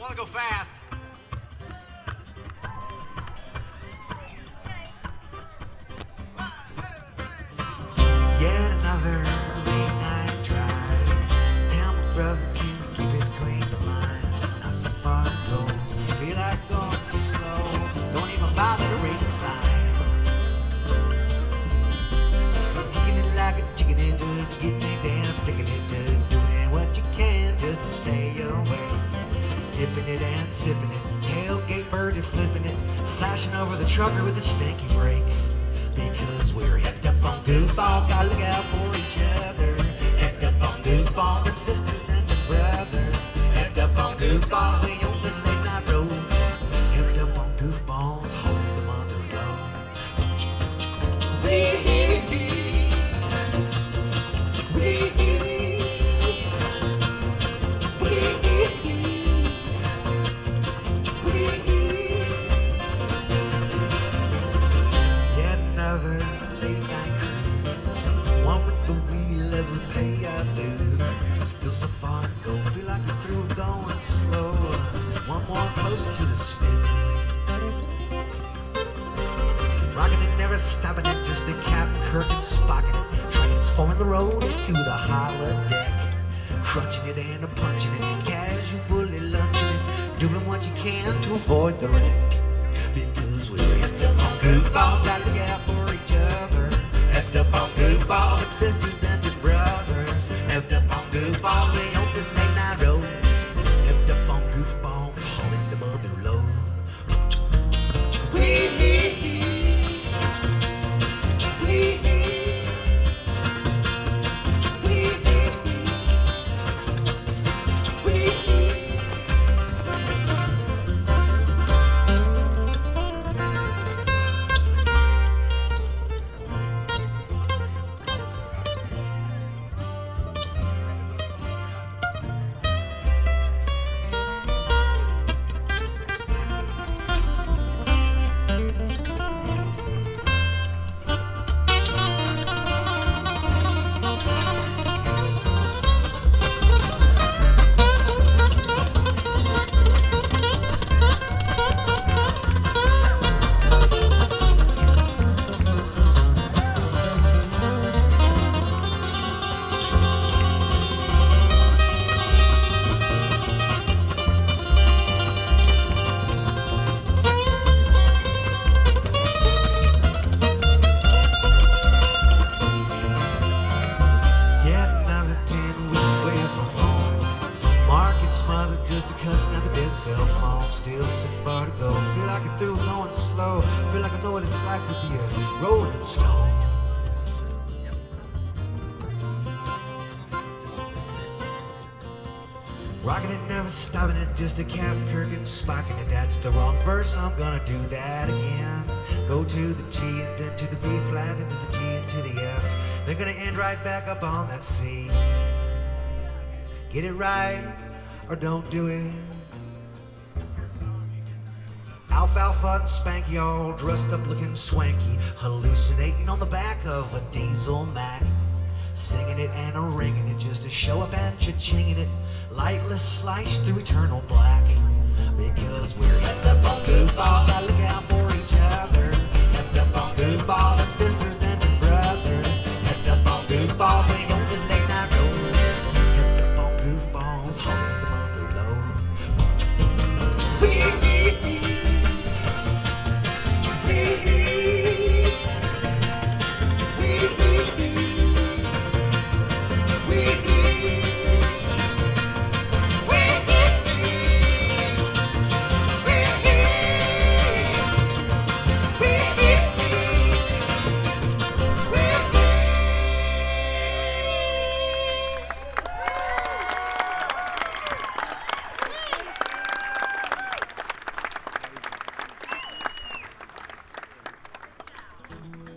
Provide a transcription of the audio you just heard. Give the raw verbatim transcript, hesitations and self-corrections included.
want to go fast. Yet another late night drive. Tell my brother, can you keep it between the lines? Not so far to go. Feel like going slow. Don't even bother to read the signs. Kicking it like a chicken into it, getting it down, flicking it to doing what you can just to stay away. Dipping it and sipping it, tailgate birdie flipping it, flashing over the trucker with the stanky brakes. Because we're hepped up on goofballs, gotta look out for each other. Hepped up on goofballs, them sisters and them brothers. Hepped up on goofballs, we own this late night road. Hepped up on goofballs, holding them under low. Wee-hee, wee-hee, wee-hee, wee-hee. Yet another late night cruise, one with the wheel as we pay our dues. Still so far to go, feel like I'm through going slow. One more close to the snooze. Rocking it, never stopping it, just a Captain Kirk and spocking it, transforming the road into the holodeck. Crunching it and a punching it, casually lunching it, doing what you can to avoid the wreck. Because we're hepped up on goofball, gotta look out for each other. Hepped up on goofball, them sisters and them brothers. Hepped up on goofball, we on this late night road. Hepped up on goofball, hauling the mother low. Wee-hee-hee, wee-hee, wee-hee, wee-hee. Yet another ten weeks away from home. Market smothered just a cussing at the dead cell phone. Still so far to go. Feel like I'm through going slow. Feel like I know what it's like to be a rolling stone. Rocking it, never stopping it, just a Captain Kirk and spocking it. That's the wrong verse, I'm gonna do that again. Go to the G and then to the B flat, and to the G and to the F. They're gonna end right back up on that C. Get it right, or don't do it. Alfalfa and Spanky all dressed up looking swanky, hallucinating on the back of a diesel Mac. Singing it and a ringing it just to show up and cha-chinging it, lightless slice through eternal black. Because we're hepped up on goofball, gotta look